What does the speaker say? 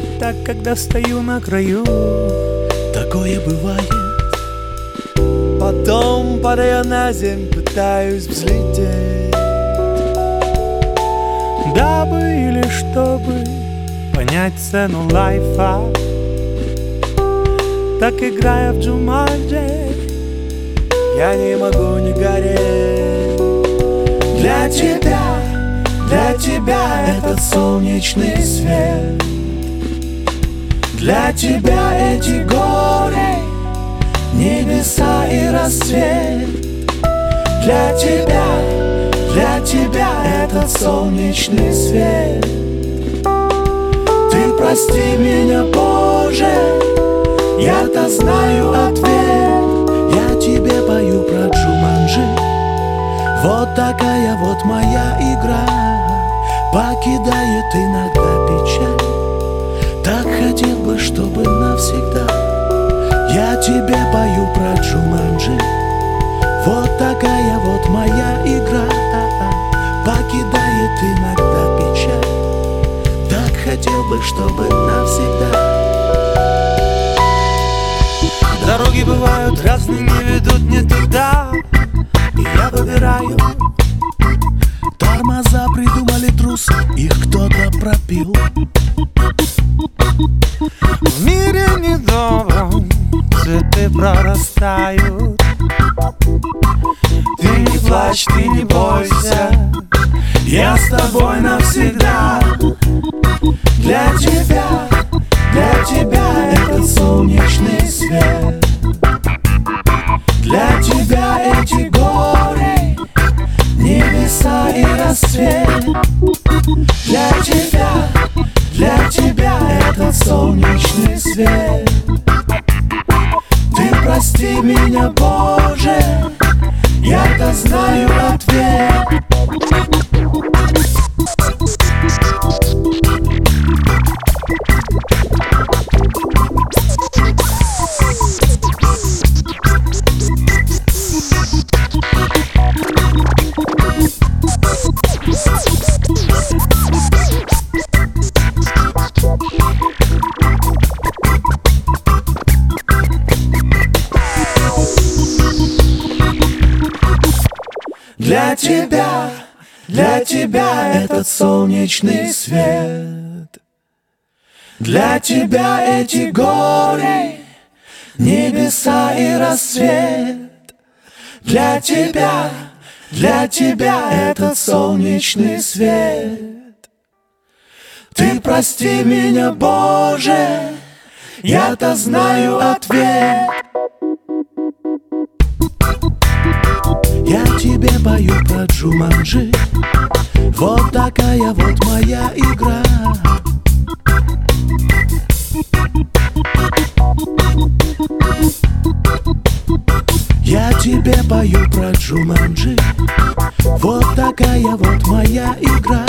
так, когда стою на краю. Такое бывает. Потом, падая на землю, пытаюсь взлететь, дабы или чтобы понять цену лайфа. Так, играя в Джуманджи, я не могу не гореть. Для тебя этот солнечный свет. Для тебя эти горы, небеса и рассвет. Для тебя этот солнечный свет. Ты прости меня, Боже, я-то знаю ответ. Я тебе пою про Джуманджи. Вот такая вот моя игра, покидает иногда печаль. Так хотел бы, чтобы навсегда. Я тебе пою про Джуманджи. Вот такая вот моя игра, покидает иногда печаль. Так хотел бы, чтобы навсегда. Дороги бывают разные, не ведут не туда, и я выбираю. Тормоза придумали трусы, их кто-то пропил. В мире недобром цветы прорастают. Ты не плачь, ты не бойся, я с тобой навсегда. Для тебя этот солнечный свет. Для тебя эти горы, небеса и рассвет. Для тебя этот солнечный свет. Ты прости меня, Боже, я-то знаю ответ. Для тебя этот солнечный свет. Для тебя эти горы, небеса и рассвет. Для тебя этот солнечный свет. Ты прости меня, Боже, я-то знаю ответ. Я тебе пою про Джуманджи. Вот такая вот моя игра. Я тебе пою про Джуманджи. Вот такая вот моя игра.